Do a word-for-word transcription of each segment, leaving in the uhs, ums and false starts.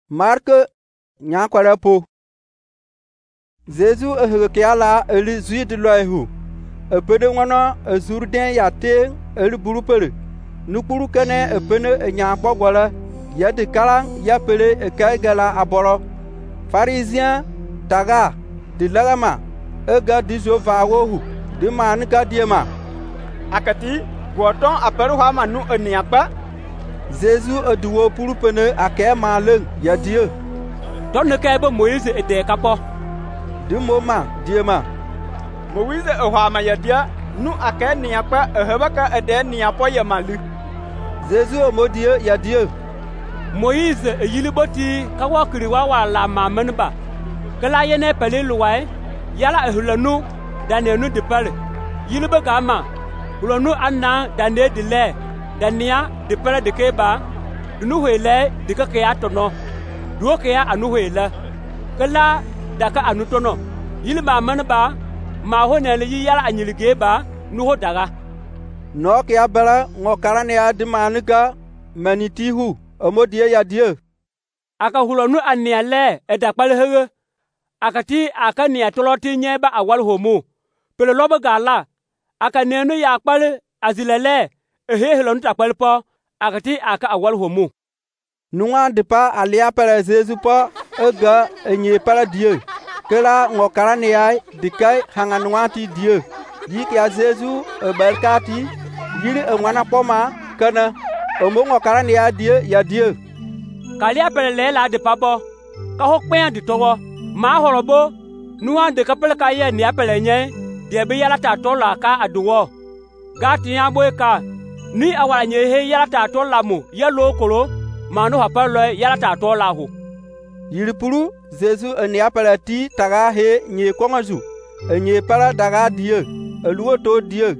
Mark nya kwara po. Jésus eheke la eli zui de loihu. Epede ngono ezurden ya te eli burupele. Nukuru kene epene nya kpogwala ya de kalang ya pele ekaigala aboro. Pharisien daga de lagama ega dizo vawohu de manika diema. Akati goton aperu ha manu eniapa. Jésus eduwo purupene ake maleng ya Dieu. Don ne kaibo Moïse ede kapo. De moma diema. Moïse ehwa ma ya dia nu ake niapa ehebaka ede niapo ya malu. Jésus omo Dieu ya Dieu. Moïse eyiliboti kawakiri wa wala ma menba. Kala yene pele luwai yala ehulanu danenu de pale. Yilibe gama hulanu anna dane de le. Dania de pere de keba nu hele de ka ya tono do ka ya anu hele kala da ka anu tono yilma manba ma ho ne le yala anyilige ba nu ho daga no ka ya bala ngo karane ya de manuka manitihu omodie ya die aka hulonu aniale e da pale hege akati aka ni atoloti nye ba awal homo pele lobo gala aka nenu ya pale azilele ehe helon tapalpo akati aka awal homo nuwa de pa alia para Jésus pa ega enye para Dieu kela ngokarane ya dikai hanganwati Dieu yiki ya Jésus berkati yiri enwana poma kana omo ngokarane ya Dieu ya Dieu kalia pele la de pabo ka hokpen di togo ma horobo nuwa de kapele ka ye ni apele nye de be yala ta to la ka aduwo gati ya boyka ni awala nye he yala ta to lamu ya lokolo manu hapalo yala ta to la ho yiripuru Jésus eni apala ti taga he nye kongazu enye para daga Dieu eluo to Dieu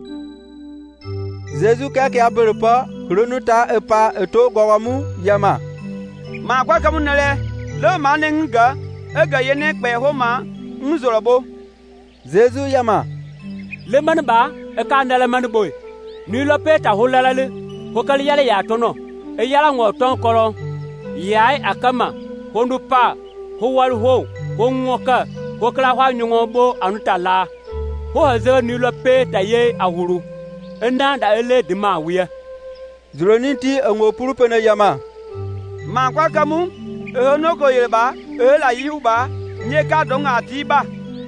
Jésus ka ke aberepa kronuta epa eto gowamu yama ma kwa kamunele le manenga ega yene pe homa nzorobo Jésus yama le manba e ka ndele manboy ni lo peta holalale hokali yale ya tono e yala ngo ton kolo yai akama hondu pa ho wal ho ho ngoka hokala hwa nyungo bo anutala ho haze ni lo peta ye ahuru enda da ele de ma wiya zuroniti ngo purupene yama ma kwa kamu e no ko yeba e la yuba nye ka donga tiba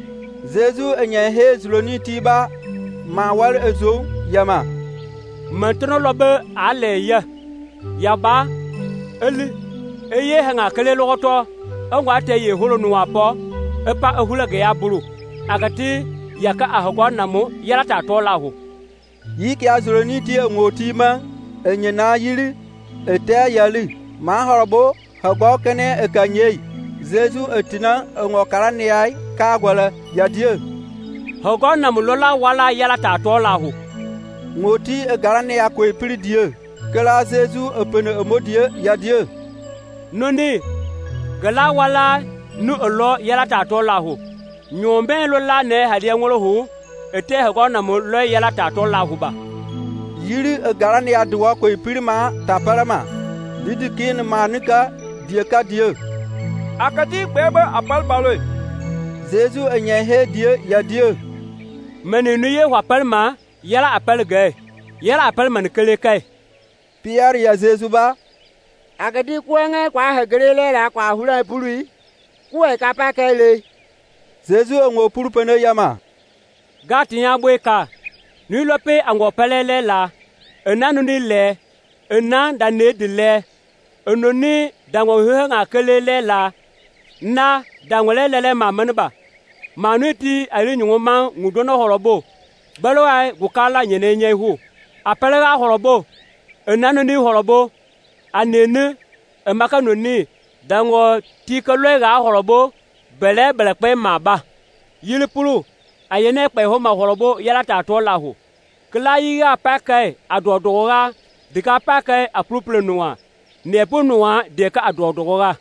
Jésus enye he zuroniti ba ma wal ezo yama Maintenant lobe ale ya yaba eli eye hanga kele logoto angwa te ye holo nuwa po epa ehula ge ya buru agati yaka ahogwa namo yala ta to lahu yiki azuroni ti ngotima enye na yiri ete yali ma horobo hagwa kene ekanye Jésus etina ngokarane ai ka gwala ya Dieu hogwa namo lola wala yala ta to lahu ngoti egarane ya ko epiri Dieu kala Jésus epene emodie ya Dieu noni gala wala nu olo yala ta to lahu nyombe lola ne hadiya ngolo hu ete hagwa namo lo yala ta to lahu ba yiri egarane ya duwa ko epiri ma taparama didikin manika Dieu ka Dieu akati bebe apal baloi Jésus enye he Dieu ya Dieu menenu ye wapalma yala apel gay yala apel man kele kay Pierre ya Jésus ba agadi kuenge kwa hegrele la kwa hula pului kuwe kapa kele Jésus ngo purupene yama gati ya boyka ni lope ango pelele la enanu ni le enan dane de le enoni dango huanga kele la na dangole lele mamanba manuti ali nyuma ngudono horobo balo ai gukala nyene nye hu apelega horobo enanu ni horobo anene emaka noni dango tikalo ga horobo bele bele pe maba yilipulu ayene pe ho ma horobo yala ta to la hu kla yi ga pakai adodora dika pakai apruple noa ne po noa de ka adodora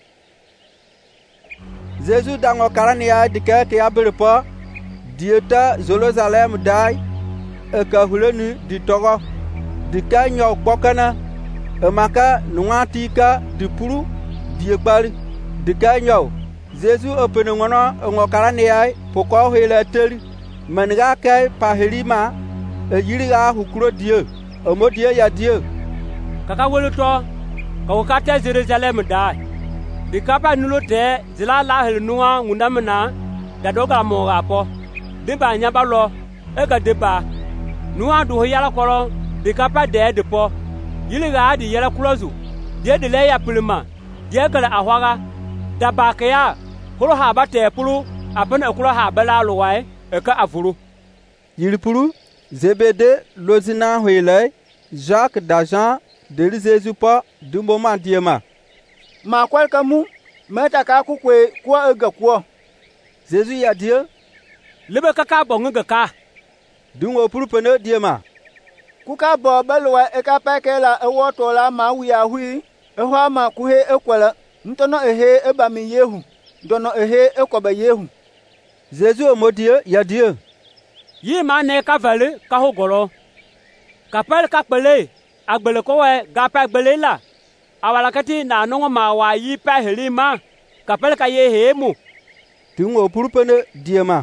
Jésus dango karane ya dika ke aberepa dieta Jerusalem dai eka hulenu di togo dika nyo bokana emaka nuatika di puru die bali de ka nyaw Jésus opene ngono ngo karane ai poko hele teli menga kai pahelima e yiriga hukuro Dieu omo Dieu ya Dieu kaka wolo to ka ka te Jerusalem da de ka pa nulo te zila la hel nuwa ngundamna da doga mo rapo de ba nya ba lo e ka de ba nuwa du yala koro de ka pa de de po yiriga di yala kulozu de de le ya pulma de kala ahwaga da ba ka ya holo ha ba te pulu apana kulo ha bala lo wai e ka afuru yiripuru Zébédée lozina huile Jacques d'Argent de Jésus pas du moment diema ma kwal kamu meta ka ku kwe kwa ega kwa Jésus ya Dieu lebe kaka bonga ga ka dungo puru pene diema ku ka bo balwa e ka pakela e woto la ma wi ya hui e ho ma ku he ekwala ntono ehe e ba mi yehu dono ehe e ko ba yehu Jésus o Dieu ya Dieu yi ma ne ka vale ka ho goro kapel ka pele agbele ko we ga pa gbele la awala kati na no ma wa yi pa helima kapel ka ye hemu dungo puru pene diema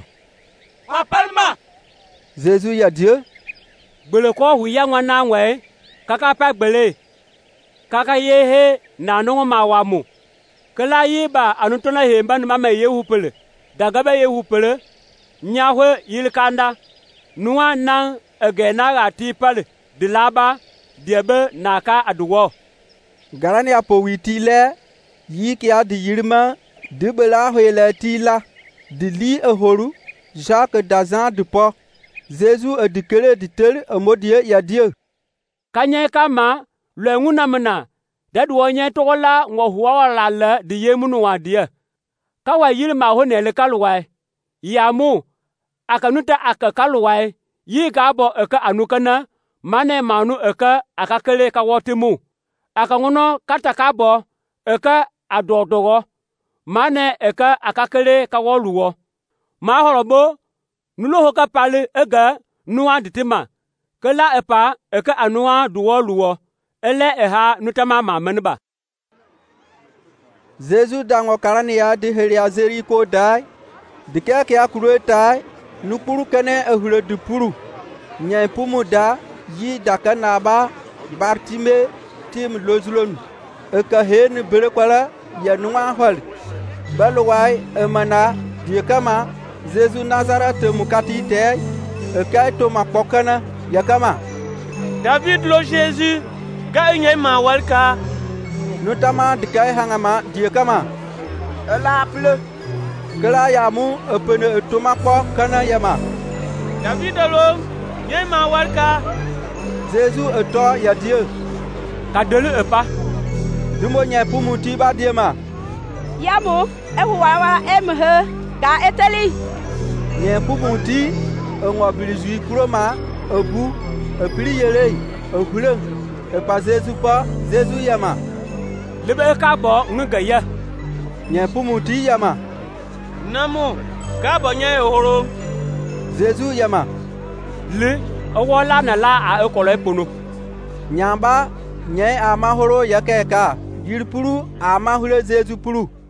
apelma Jésus ya Dieu gbele ko hu ya nwa na we kaka pa gbele kaka ye he na no ma wa mu kala yi ba anutona he mba ma me ye hu pele daga ba ye hu pele nyahwe yilkanda nuwa nan egena ati pale dilaba diebe naka aduwo garani apo witile yikia di yirma dibela hoyle tila dili ehoru Jacques d'Argent de po Jésus e dikere ditel amodie ya Dieu kanye kama lwenguna mna dadwo nye tola ngo huwa la le di yemunu wa die kawa yirma ho ne le kalwa yamu akanuta akakalwai yi ga bo aka anukana mane manu aka akakele ka wotimu akangono kata ka bo aka adodogo mane aka akakele ka woluwo ma horobo nulo hoka pale ega nuwa ditima kala epa aka anuwa duwoluwo ele eha nutama mamenba Jésus dango karania de heria Jericho dai dike ke akuru tai nukuru kene ehule dupuru nye pumu da yi daka naba Bartime tim lozulon eka hen berekwala ya nuwa hol balwai emana diekama Jésus Nazareth mukati te eka to makokana yakama David lo Jésus ga nye ma walka notama dikai hangama diekama la ple kala yamu epene etoma ko kana yama David lo nye ma walka Jésus eto ya Dieu kadele epa dumo nye pumuti ba diema yamu ehuwawa emhe ga eteli nye pumuti enwa bilizui kroma ebu epili yele ehule epa Jésus pa Jésus yama lebe ka bo nga ya nye pumuti yama namu ka bo nye horo Jésus yama le owola na la a ekolo epono nyamba nye amahoro yakeka yirpuru amahule Jésus puru